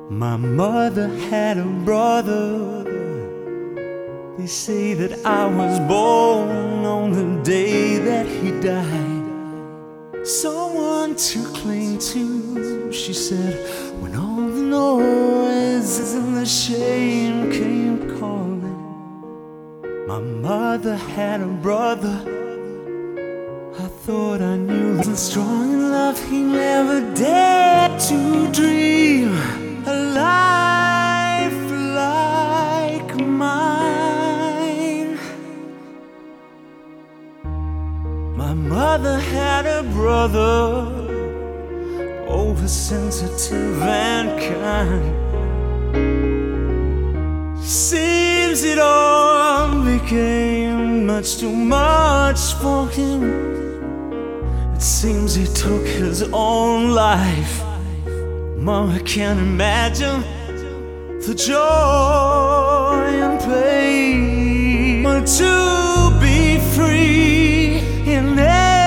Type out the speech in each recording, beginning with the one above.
My mother had a brother. They say that I was born on the day that he died. Someone to cling to, she said, when all the noises and the shame came calling. My mother had a brother. I thought I knew the strong in love, he never dared to dream a life like mine. My mother had a brother, oversensitive and kind. Seems it all became much too much for him. It seems he took his own life. Mama can't imagine the joy and pain to be free in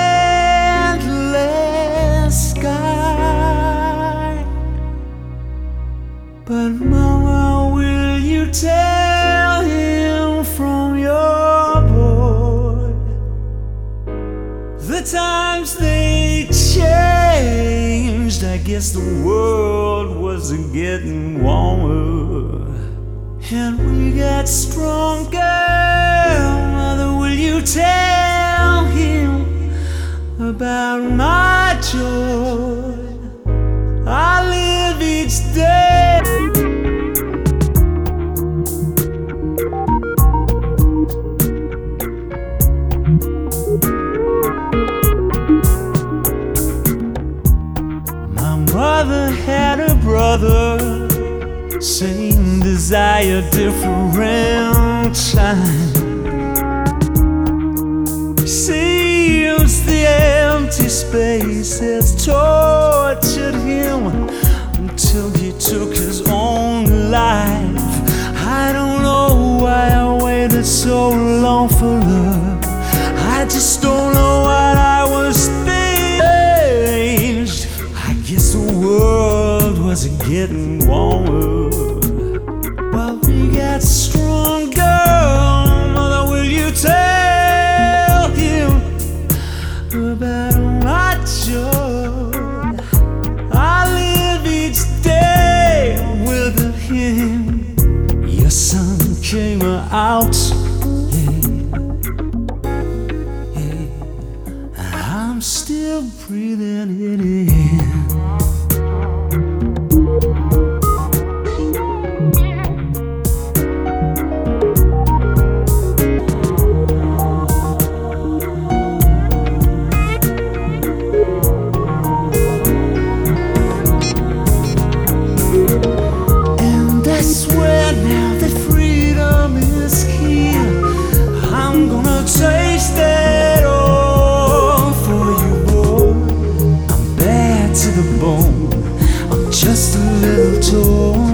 endless sky. But Mama, will you tell him from your boy the times they changed? I guess the world wasn't getting warmer, and we got stronger. Mother, will you tell him about my joy? I live each day. Mother had a brother, same desire, different time. Seems the empty space has tortured him until he took his own life. I don't know why I waited so long for love. I just don't know what I was thinking. I guess the world wasn't getting warmer. Well, we got stronger. Mother, will you tell him about my joy? I live each day with him. Your son came out, I'm still breathing it in. And I swear now that freedom is here, I'm gonna taste it all for you, boy. I'm bad to the bone, I'm just a little torn.